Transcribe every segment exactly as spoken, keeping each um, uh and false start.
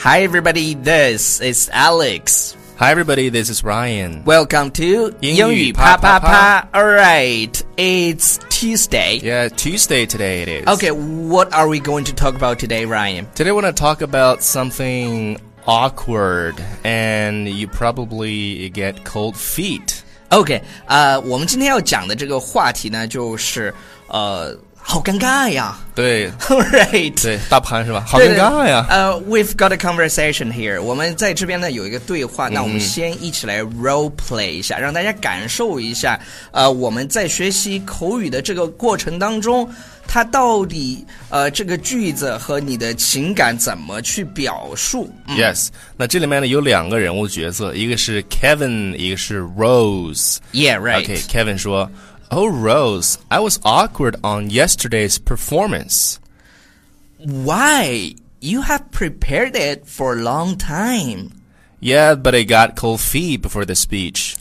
Hi everybody, this is Alex. Hi everybody, this is Ryan. Welcome to 英语啪啪啪啪啪。Alright, it's Tuesday. Yeah, Tuesday today it is. Okay, what are we going to talk about today, Ryan? Today we're going to talk about something awkward and you probably get cold feet. OK, 呃、uh, 我们今天要讲的这个话题呢，就是呃好尴尬呀。 对 Alright. 对，大潘是吧？好尴尬呀。 呃、uh, We've got a conversation here. 我们在这边呢有一个对话， 嗯、 那我们先一起来 role play 一下，让大家感受一下，呃，我们在学习口语的这个过程当中，它到底呃这个句子和你的情感怎么去表述、嗯、 ？Yes. 那这里面呢有两个人物角色，一个是 Kevin， 一个是 Rose. Yeah, right. Okay, Kevin 说。Oh, Rose, I was awkward on yesterday's performance. Why? You have prepared it for a long time. Yeah, but I got cold feet before the speech.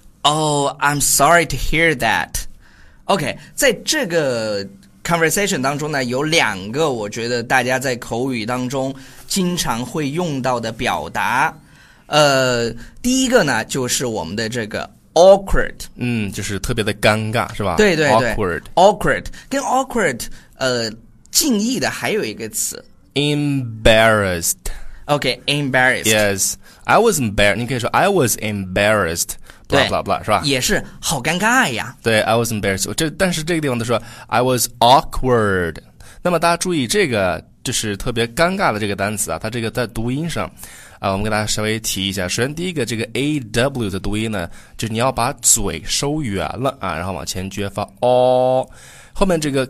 Oh, I'm sorry to hear that. OK, 在这个 conversation 当中呢，有两个我觉得大家在口语当中经常会用到的表达。呃，第一个呢，就是我们的这个awkward， 嗯，就是特别的尴尬，是吧？ 对对对 ，awkward， awkward 跟 awkward 呃近义的还有一个词 embarrassed。 OK, embarrassed. Yes, I was embarrassed. 你可以说 I was embarrassed. blah blah blah 是吧？ 也是好尴尬呀。 对 ，I was embarrassed. 这但是这个地方他说 I was awkward。那么大家注意这个就是特别尴尬的这个单词啊，它这个在读音上。啊，我们给大家稍微提一下。首先，第一个这个 A W 的读音呢，就是你要把嘴收圆了啊，然后往前撅发哦。后面这个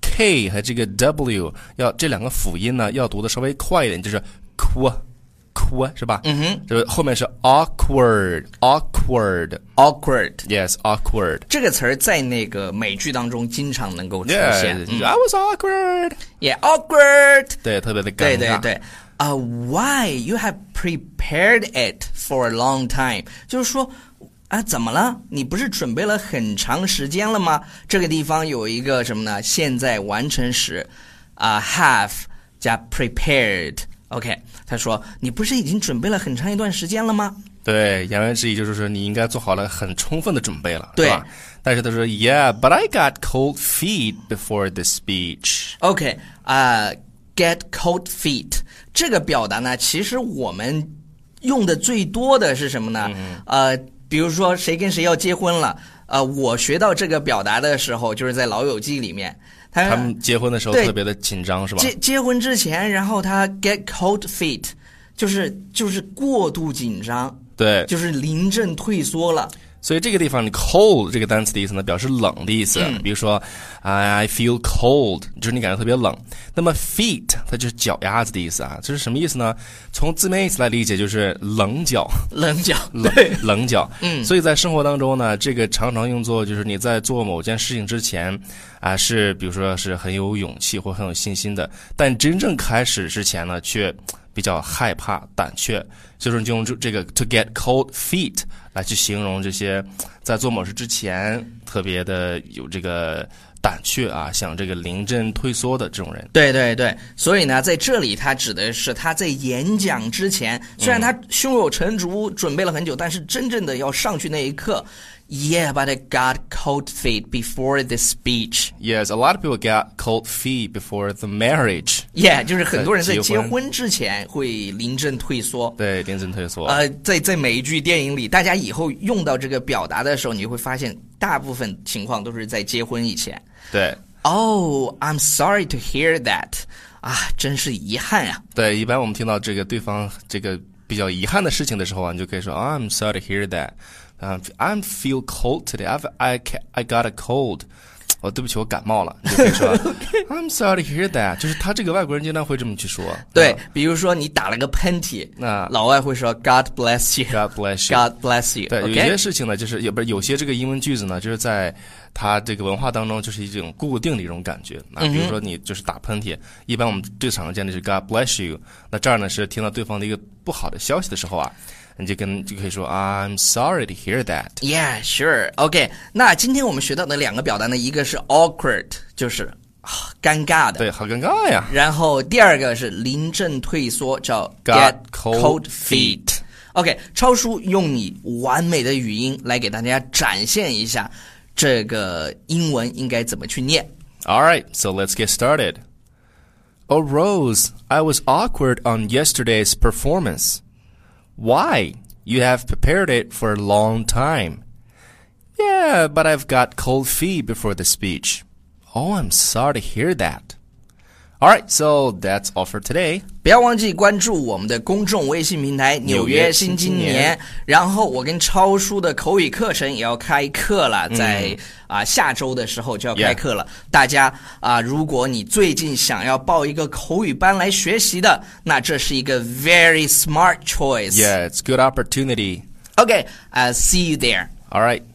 K 和这个 W 要这两个辅音呢，要读的稍微快一点，就是哭哭是吧？ 嗯哼， 这后面是 awkward awkward awkward yes awkward 这个词儿在那个美剧当中经常能够出现。 Yeah, 嗯、I was awkward. Yeah, awkward. 对，特别的尴尬。 对对对。Uh, why you have prepared it for a long time？ 就是说啊，怎么了？你不是准备了很长时间了吗？这个地方有一个什么呢？现在完成时啊、uh, ，have 加 prepared。OK， 他说你不是已经准备了很长一段时间了吗？ 对，言外之意就是说你应该做好了很充分的准备了， 对是吧？但是他说 ，Yeah, but I got cold feet before the speech. OK， 啊、uh, ，get cold feet。这个表达呢，其实我们用的最多的是什么呢？嗯、呃，比如说谁跟谁要结婚了，呃，我学到这个表达的时候，就是在《老友记》里面，他他们结婚的时候特别的紧张，是吧？ 结结婚之前，然后他 get cold feet， 就是就是过度紧张， 对， 就是临阵退缩了。 所以这个地方，你 cold 这个单词的意思呢，表示冷的意思。嗯、比如说 ，I feel cold， 就是你感觉特别冷。那么 feet 它就是脚丫子的意思啊，这是什么意思呢？从字面意思来理解，就是棱角， 棱角， 棱棱角。 嗯， 所以在生活当中呢，这个常常用作就是你在做某件事情之前啊，是比如说是很有勇气或很有信心的，但真正开始之前呢，却比较害怕、胆怯，所以说你就用这个 to get cold feet 来去形容这些在做某事之前特别的有这个胆怯啊，想这个临阵退缩的这种人。对对对，所以呢，在这里他指的是他在演讲之前，虽然他胸有成竹，准备了很久，但是真正的要上去那一刻。Yeah, but I got cold feet before the speech. Yes, a lot of people got cold feet before the marriage. Yeah, 就是很多人在结婚之前会临阵退缩。 对，临阵退缩。 呃，在在每一句电影里，大家以后用到这个表达的时候，你会发现大部分情况都是在结婚以前。 对。 Oh, I'm sorry to hear that. 啊，真是遗憾啊。 对，一般我们听到这个对方这个比较遗憾的事情的时候啊，你就可以说、oh, I'm sorry to hear that.Um, I feel cold today. I've, I I got a cold. 哦，对不起，我感冒了。你就可以说 I'm sorry to hear that. 就是他这个外国人经常会这么去说。 对，嗯、比如说你打了个喷嚏，那老外会说 God bless you. God bless you. God bless you. 对， okay? 有些事情呢，就是也不是有些这个英文句子呢，就是在他这个文化当中就是一种固定的一种感觉。那比如说你就是打喷嚏，嗯、一般我们最常见的是 God bless you。那这儿呢是听到对方的一个不好的消息的时候啊。你就跟就可以说 I'm sorry to hear that. Yeah, sure. OK. 那今天我们学到的两个表达呢，一个是 awkward， 就是尴尬的。 对，好尴尬呀。 然后第二个是临阵退缩，叫 Got get cold cold feet。OK， 超叔用你完美的语音来给大家展现一下这个英文应该怎么去念。 All right, so let's get started. Oh, Rose, I was awkward on yesterday's performance. Why? You have prepared it for a long time. Yeah, but I've got cold feet before the speech. Oh, I'm sorry to hear that. All right, so that's all for today. 不要忘记关注我们的公众微信平台纽约新青年，然后我跟超叔的口语课程也要开课了，在啊、下周的时候就要开课了。 Yeah. 大家啊、如果你最近想要报一个口语班来学习的，那这是一个 very smart choice. Yeah, it's a good opportunity. Okay, uh, see you there. All right.